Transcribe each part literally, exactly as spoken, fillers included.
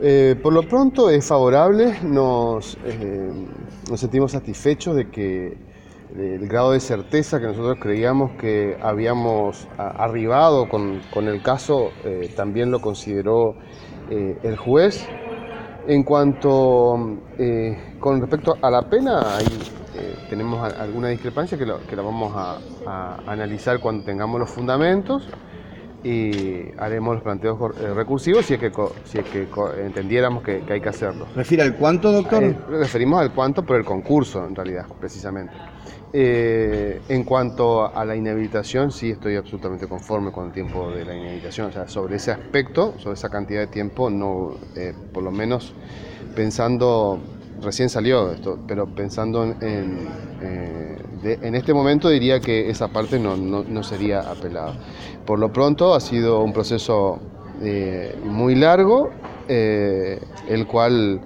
Eh, por lo pronto es favorable, nos, eh, nos sentimos satisfechos de que el grado de certeza que nosotros creíamos que habíamos a, arribado con, con el caso eh, también lo consideró eh, el juez. En cuanto eh, con respecto a la pena, ahí eh, tenemos a, alguna discrepancia que, lo, que la vamos a, a analizar cuando tengamos los fundamentos y haremos los planteos eh, recursivos si es que, si es que entendiéramos que, que hay que hacerlo. ¿Refiere al cuánto, doctor? Eh, referimos al cuánto por el concurso, en realidad, precisamente. Eh, en cuanto a la inhabilitación, sí estoy absolutamente conforme con el tiempo de la inhabilitación. O sea, sobre ese aspecto, sobre esa cantidad de tiempo, no, eh, por lo menos pensando, recién salió esto, pero pensando en, en, eh, de, en este momento diría que esa parte no, no, no sería apelada. Por lo pronto ha sido un proceso eh, muy largo, eh, el cual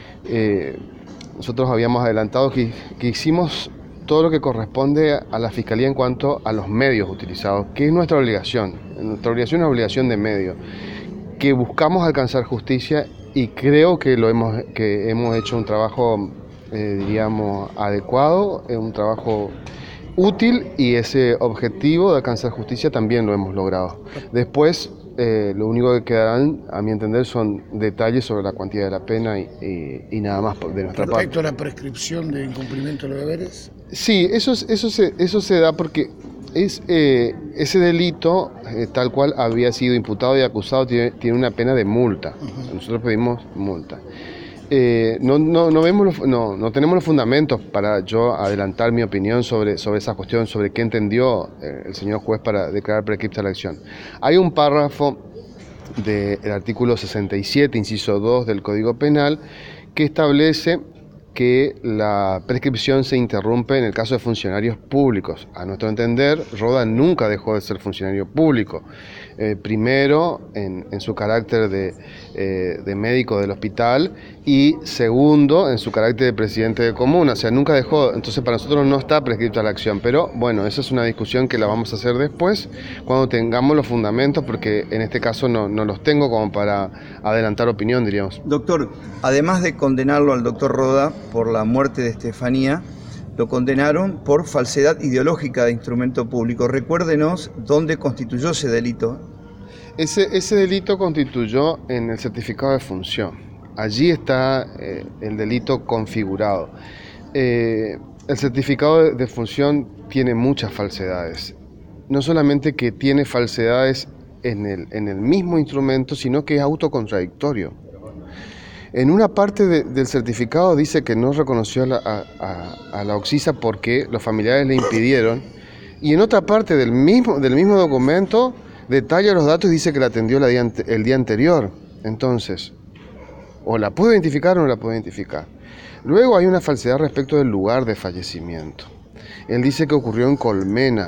eh, nosotros habíamos adelantado que, que hicimos todo lo que corresponde a la Fiscalía en cuanto a los medios utilizados, que es nuestra obligación. Nuestra obligación es una obligación de medio, que buscamos alcanzar justicia y creo que, lo hemos, que hemos hecho un trabajo, eh, diríamos, adecuado, un trabajo útil y ese objetivo de alcanzar justicia también lo hemos logrado. Después, eh, lo único que quedarán, a mi entender, son detalles sobre la cuantía de la pena y, y, y nada más de nuestra parte. ¿Respecto a la prescripción de incumplimiento de los deberes? Sí, eso, eso, se, eso se da porque es, eh, ese delito, eh, tal cual había sido imputado y acusado, tiene, tiene una pena de multa. Uh-huh. Nosotros pedimos multa. Eh, no, no, no, vemos los, no, no tenemos los fundamentos para yo adelantar mi opinión sobre, sobre esa cuestión, sobre qué entendió eh, el señor juez para declarar prescripta la acción. Hay un párrafo del artículo sesenta y siete, inciso dos del Código Penal, que establece que la prescripción se interrumpe en el caso de funcionarios públicos. A nuestro entender, Roda nunca dejó de ser funcionario público. Eh, primero, en, en su carácter de, eh, de médico del hospital y segundo, en su carácter de presidente de comuna. O sea, nunca dejó, entonces para nosotros no está prescripta la acción. Pero bueno, esa es una discusión que la vamos a hacer después, cuando tengamos los fundamentos, porque en este caso no, no los tengo como para adelantar opinión, diríamos. Doctor, además de condenarlo al doctor Roda por la muerte de Estefanía, lo condenaron por falsedad ideológica de instrumento público. Recuérdenos dónde constituyó ese delito. Ese, ese delito constituyó en el certificado de función. Allí está eh, el delito configurado. Eh, el certificado de, de función tiene muchas falsedades. No solamente que tiene falsedades en el, en el mismo instrumento, sino que es autocontradictorio. En una parte de, del certificado dice que no reconoció a la, a, a, a la Oxisa porque los familiares le impidieron, y en otra parte del mismo, del mismo documento detalla los datos y dice que la atendió la día, el día anterior. Entonces, o la pudo identificar o no la pudo identificar. Luego hay una falsedad respecto del lugar de fallecimiento. Él dice que ocurrió en Colmena.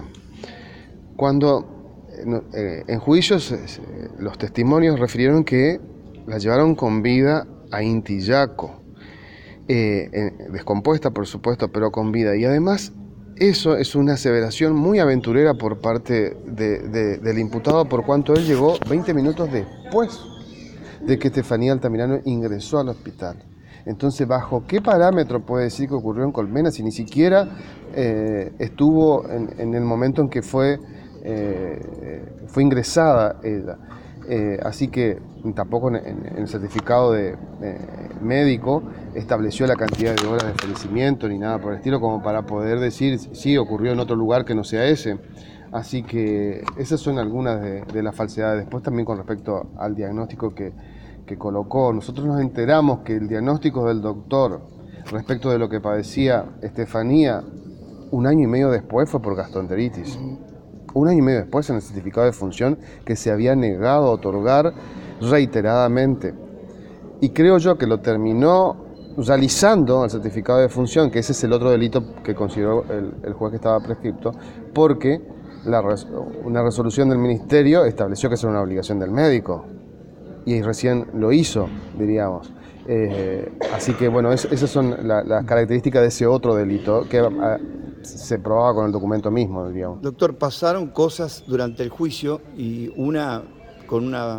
Cuando eh, en juicios eh, los testimonios refirieron que la llevaron con vida a Intillaco, eh, eh, descompuesta por supuesto, pero con vida. Y además eso es una aseveración muy aventurera por parte de, de, del imputado, por cuanto él llegó veinte minutos después de que Estefanía Altamirano ingresó al hospital. Entonces, ¿bajo qué parámetro puede decir que ocurrió en Colmena si ni siquiera eh, estuvo en, en el momento en que fue, eh, fue ingresada ella? Eh, así que tampoco en, en el certificado de, eh, médico estableció la cantidad de horas de fallecimiento ni nada por el estilo como para poder decir sí, ocurrió en otro lugar que no sea ese. Así que esas son algunas de, de las falsedades. Después también con respecto al diagnóstico que, que colocó, nosotros nos enteramos que el diagnóstico del doctor respecto de lo que padecía Estefanía un año y medio después fue por gastroenteritis. Un año y medio después en el certificado de función que se había negado a otorgar reiteradamente. Y creo yo que lo terminó realizando el certificado de función, que ese es el otro delito que consideró el, el juez que estaba prescripto, porque la, una resolución del ministerio estableció que eso era una obligación del médico. Y recién lo hizo, diríamos. Eh, así que bueno, es, esas son la, las características de ese otro delito que a, se probaba con el documento mismo, diríamos. Doctor, pasaron cosas durante el juicio y una con una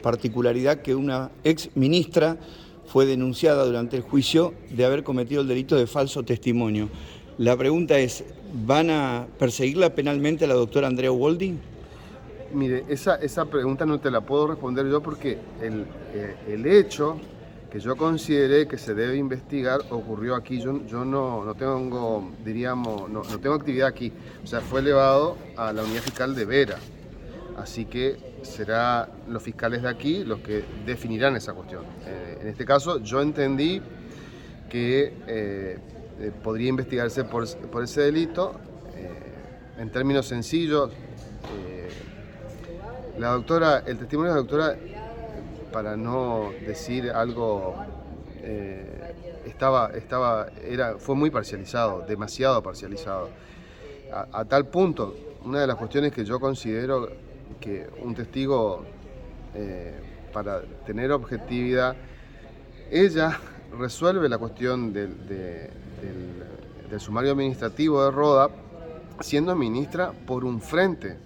particularidad que una ex ministra fue denunciada durante el juicio de haber cometido el delito de falso testimonio. La pregunta es, ¿van a perseguirla penalmente a la doctora Andrea Uboldi? Mire, esa, esa pregunta no te la puedo responder yo porque el, eh, el hecho que yo consideré que se debe investigar ocurrió aquí. Yo, yo no, no tengo, diríamos, no, no tengo actividad aquí. O sea, fue elevado a la unidad fiscal de Vera. Así que serán los fiscales de aquí los que definirán esa cuestión. Eh, en este caso, yo entendí que eh, eh, podría investigarse por, por ese delito. Eh, en términos sencillos, eh, la doctora, el testimonio de la doctora, para no decir algo, eh, estaba, estaba, era, fue muy parcializado, demasiado parcializado. A, a tal punto, una de las cuestiones que yo considero que un testigo, eh, para tener objetividad, ella resuelve la cuestión del, de, del, del sumario administrativo de Roda siendo ministra por un frente,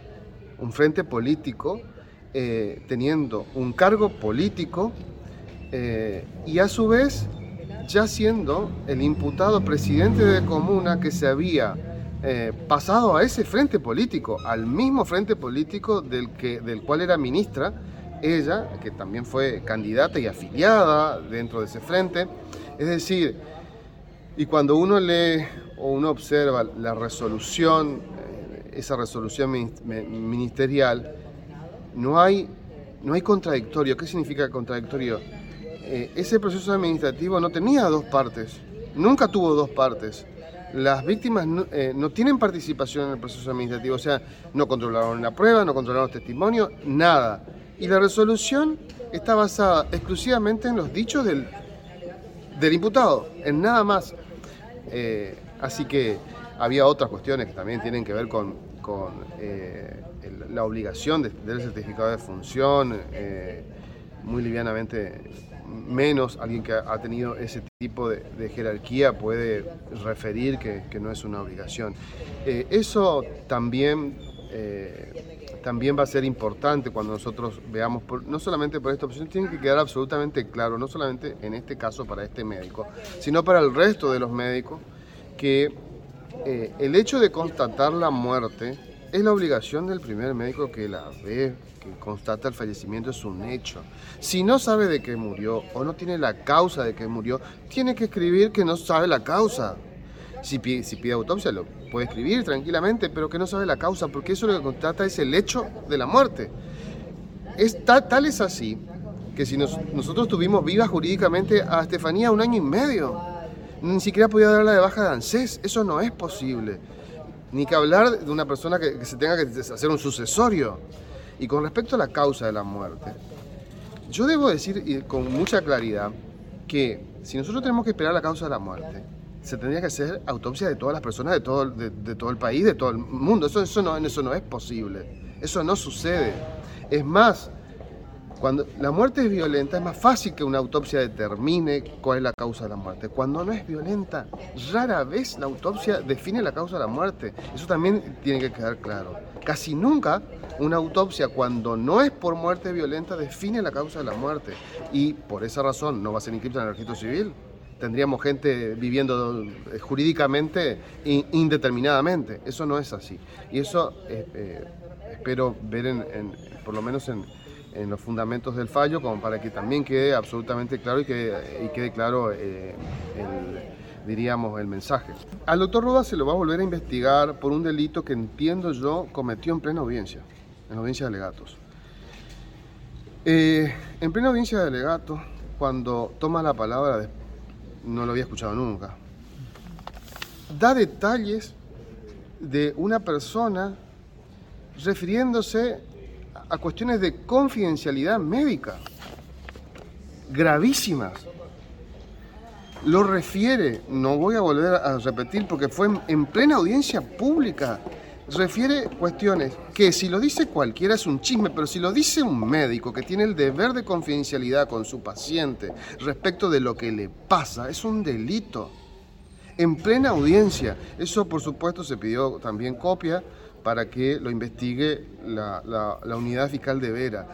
un frente político, eh, teniendo un cargo político eh, y a su vez ya siendo el imputado presidente de comuna que se había eh, pasado a ese frente político, al mismo frente político del, que, del cual era ministra ella, que también fue candidata y afiliada dentro de ese frente. Es decir, y cuando uno lee o uno observa la resolución, esa resolución ministerial, no hay, no hay contradictorio. ¿Qué significa contradictorio? Eh, ese proceso administrativo no tenía dos partes, nunca tuvo dos partes. Las víctimas no, eh, no tienen participación en el proceso administrativo, o sea, no controlaron la prueba, no controlaron los testimonios, nada. Y la resolución está basada exclusivamente en los dichos del, del imputado, en nada más. Eh, así que había otras cuestiones que también tienen que ver con, con eh, el, la obligación de tener el certificado de función, eh, muy livianamente menos. Alguien que ha tenido ese tipo de, de jerarquía puede referir que, que no es una obligación. Eh, eso también, eh, también va a ser importante cuando nosotros veamos, por, no solamente por esta opción, tiene que quedar absolutamente claro, no solamente en este caso para este médico, sino para el resto de los médicos, que eh, el hecho de constatar la muerte es la obligación del primer médico que la ve, que constata el fallecimiento, es un hecho. Si no sabe de qué murió o no tiene la causa de qué murió, tiene que escribir que no sabe la causa. Si pide, si pide autopsia, lo puede escribir tranquilamente, pero que no sabe la causa, porque eso lo que constata es el hecho de la muerte. Es, tal, tal es así que si nos, nosotros tuvimos viva jurídicamente a Estefanía un año y medio, ni siquiera podía darla de baja de ANSES, eso no es posible. Ni que hablar de una persona que, que se tenga que hacer un sucesorio. Y con respecto a la causa de la muerte, yo debo decir con mucha claridad que si nosotros tenemos que esperar la causa de la muerte, se tendría que hacer autopsia de todas las personas de todo, de, de todo el país, de todo el mundo. Eso, eso, no, eso no es posible, eso no sucede. Es más, cuando la muerte es violenta, es más fácil que una autopsia determine cuál es la causa de la muerte. Cuando no es violenta, rara vez la autopsia define la causa de la muerte. Eso también tiene que quedar claro. Casi nunca una autopsia, cuando no es por muerte violenta, define la causa de la muerte. Y por esa razón no va a ser inscrita en el registro civil. Tendríamos gente viviendo jurídicamente indeterminadamente. Eso no es así. Y eso eh, eh, espero ver, en, en, por lo menos en, en los fundamentos del fallo, como para que también quede absolutamente claro y, que, y quede claro eh, el, diríamos, el mensaje. Al doctor Roda se lo va a volver a investigar por un delito que entiendo yo cometió en plena audiencia, en la audiencia de alegatos. Eh, en plena audiencia de alegatos, cuando toma la palabra de no lo había escuchado nunca, da detalles de una persona refiriéndose a cuestiones de confidencialidad médica gravísimas. Lo refiere, no voy a volver a repetir porque fue en plena audiencia pública, refiere cuestiones que si lo dice cualquiera es un chisme, pero si lo dice un médico que tiene el deber de confidencialidad con su paciente respecto de lo que le pasa, es un delito. En plena audiencia. Eso, por supuesto, se pidió también copia para que lo investigue la, la, la unidad fiscal de Vera.